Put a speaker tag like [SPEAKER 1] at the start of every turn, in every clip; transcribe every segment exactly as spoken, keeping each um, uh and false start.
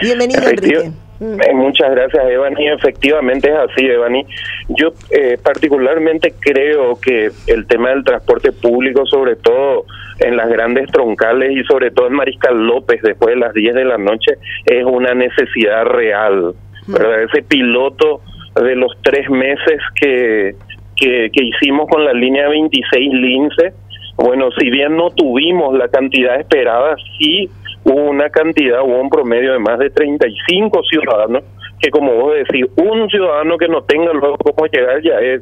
[SPEAKER 1] Bienvenido,
[SPEAKER 2] Efectiva,
[SPEAKER 1] Enrique. Mm.
[SPEAKER 2] eh, muchas gracias, Evani. Efectivamente es así, Evani. Yo eh, particularmente creo que el tema del transporte público, sobre todo en las grandes troncales y sobre todo en Mariscal López, después de las diez de la noche, es una necesidad real, ¿verdad? Mm. Ese piloto de los tres meses que, que, que hicimos con la línea veintiséis Lince, bueno, si bien no tuvimos la cantidad esperada, sí hubo una cantidad, hubo un promedio de más de treinta y cinco ciudadanos, que como vos decís, un ciudadano que no tenga luego cómo llegar ya es,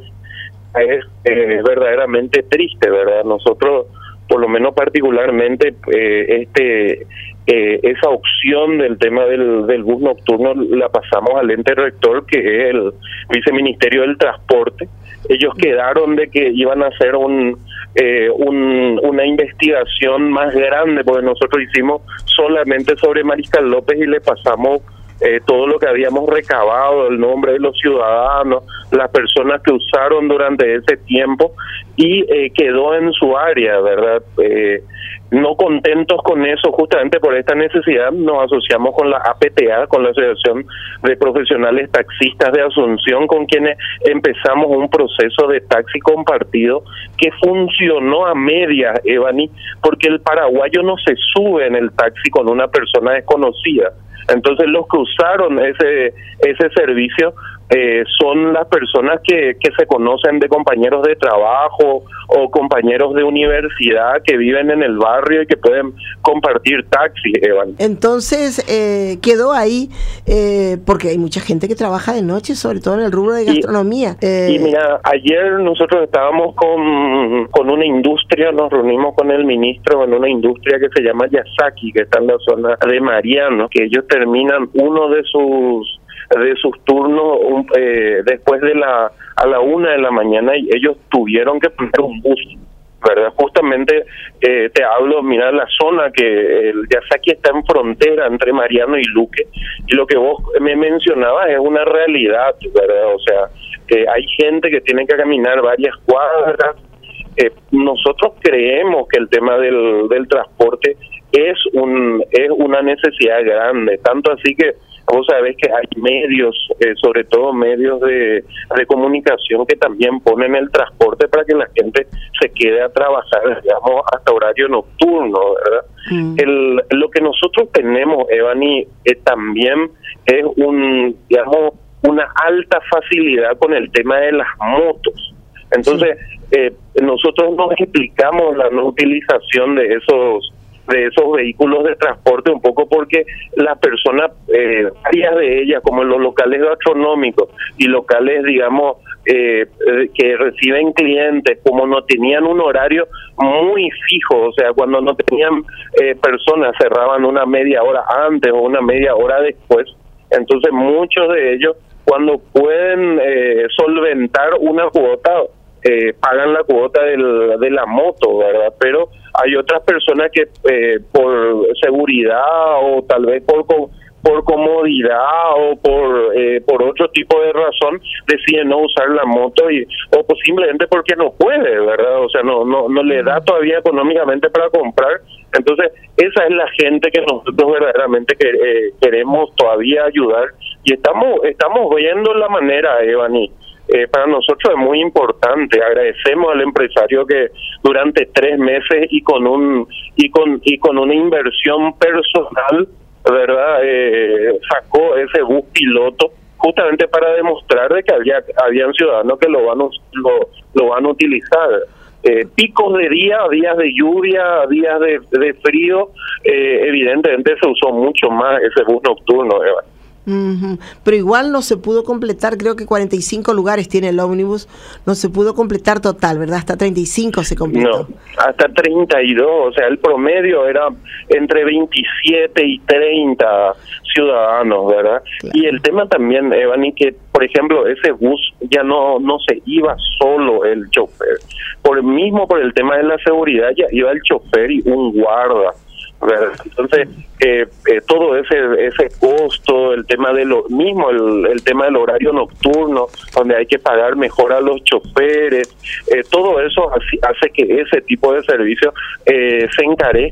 [SPEAKER 2] es eh, verdaderamente triste, ¿verdad? Nosotros, por lo menos particularmente, eh, este eh, esa opción del tema del, del bus nocturno la pasamos al ente rector, que es el Viceministerio del Transporte. Ellos quedaron de que iban a hacer un, eh, un una investigación más grande, porque nosotros hicimos solamente sobre Mariscal López y le pasamos eh, todo lo que habíamos recabado, el nombre de los ciudadanos, las personas que usaron durante ese tiempo, y eh, quedó en su área, ¿verdad? Eh, no contentos con eso, justamente por esta necesidad, nos asociamos con la A P T A, con la Asociación de Profesionales Taxistas de Asunción, con quienes empezamos un proceso de taxi compartido que funcionó a medias, Evani, porque el paraguayo no se sube en el taxi con una persona desconocida. Entonces los que usaron ese ese servicio eh, son las personas que, que se conocen de compañeros de trabajo o compañeros de universidad que viven en el barrio y que pueden compartir taxis, Evan.
[SPEAKER 1] Entonces eh, quedó ahí, eh, porque hay mucha gente que trabaja de noche, sobre todo en el rubro de gastronomía.
[SPEAKER 2] Y,
[SPEAKER 1] eh,
[SPEAKER 2] y mira, ayer nosotros estábamos con, con una industria, nos reunimos con el ministro en una industria que se llama Yasaki, que está en la zona de Mariano, que ellos terminan uno de sus de sus turnos un, eh, después de la a la una de la mañana, y ellos tuvieron que poner un bus, ¿verdad? Justamente eh, te hablo, mira la zona que el Yasaki está en frontera entre Mariano y Luque, y lo que vos me mencionabas es una realidad, ¿verdad? O sea, eh, hay gente que tiene que caminar varias cuadras. Eh, nosotros creemos que el tema del, del transporte es un es una necesidad grande, tanto así que vos sabés que hay medios, eh, sobre todo medios de, de comunicación, que también ponen el transporte para que la gente se quede a trabajar, digamos, hasta horario nocturno, ¿verdad? Mm. El, lo que nosotros tenemos, Evani, eh, también es un, digamos, una alta facilidad con el tema de las motos. Entonces, sí. eh, nosotros nos explicamos la no utilización de esos de esos vehículos de transporte un poco porque las personas, eh, varias de ellas, como en los locales gastronómicos y locales, digamos, eh, que reciben clientes, como no tenían un horario muy fijo, o sea, cuando no tenían eh, personas, cerraban una media hora antes o una media hora después. Entonces muchos de ellos, cuando pueden eh, solventar una cuota, eh, pagan la cuota del, de la moto, ¿verdad? Pero hay otras personas que eh, por seguridad o tal vez por por comodidad o por eh, por otro tipo de razón deciden no usar la moto, y o pues simplemente porque no puede, ¿verdad? O sea, no no no le da todavía económicamente para comprar. Entonces esa es la gente que nosotros verdaderamente que, eh, queremos todavía ayudar, y estamos estamos viendo la manera, Evani. Eh, para nosotros es muy importante. Agradecemos al empresario que durante tres meses y con un y con y con una inversión personal, ¿verdad? Eh, sacó ese bus piloto justamente para demostrar de que había habían ciudadanos que lo van lo, lo van a utilizar. Eh, picos de día, días de lluvia, días de, de frío, eh, evidentemente se usó mucho más ese bus nocturno, Eva.
[SPEAKER 1] Uh-huh. Pero igual no se pudo completar, creo que cuarenta y cinco lugares tiene el ómnibus, no se pudo completar total, ¿verdad? Hasta treinta y cinco se completó.
[SPEAKER 2] No, hasta treinta y dos, o sea, el promedio era entre veintisiete y treinta ciudadanos, ¿verdad? Claro. Y el tema también, Evani, que por ejemplo ese bus ya no no se iba solo el chofer, por mismo por el tema de la seguridad ya iba el chofer y un guarda, ¿verdad? Entonces eh, eh, todo ese ese costo, el tema de lo mismo, el, el tema del horario nocturno, donde hay que pagar mejor a los choferes, eh, todo eso hace, hace que ese tipo de servicio eh, se encarezca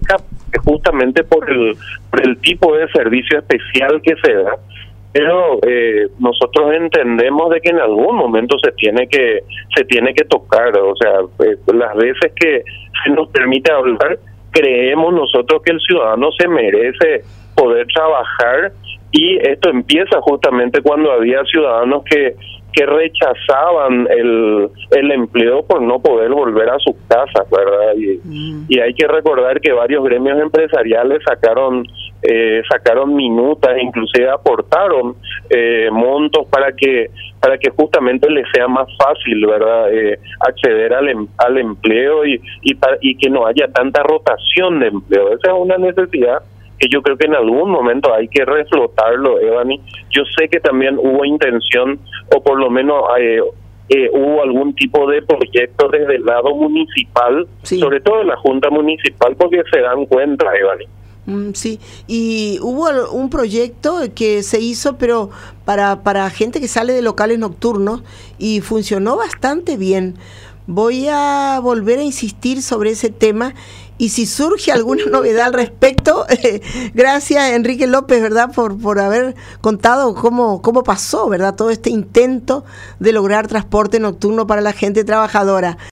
[SPEAKER 2] justamente por el, por el tipo de servicio especial que se da. Pero eh, nosotros entendemos de que en algún momento se tiene que se tiene que tocar, o sea, eh, las veces que se nos permite hablar, creemos nosotros que el ciudadano se merece poder trabajar, y esto empieza justamente cuando había ciudadanos que que rechazaban el, el empleo por no poder volver a sus casas, ¿verdad? Y, mm. y hay que recordar que varios gremios empresariales sacaron eh, sacaron minutas, inclusive aportaron eh, montos para que para que justamente les sea más fácil, ¿verdad? Eh, acceder al, em, al empleo y y, para, y que no haya tanta rotación de empleo. Esa es una necesidad que yo creo que en algún momento hay que reflotarlo, Evany. Yo sé que también hubo intención, o por lo menos eh, eh, hubo algún tipo de proyecto desde el lado municipal, sí, sobre todo en la Junta Municipal, porque se dan cuenta, Evany.
[SPEAKER 1] Mm, sí, y hubo un proyecto que se hizo, pero para, para gente que sale de locales nocturnos, y funcionó bastante bien. Voy a volver a insistir sobre ese tema, y si surge alguna novedad al respecto, eh, gracias Enrique López, ¿verdad?, por por haber contado cómo cómo pasó, ¿verdad?, todo este intento de lograr transporte nocturno para la gente trabajadora.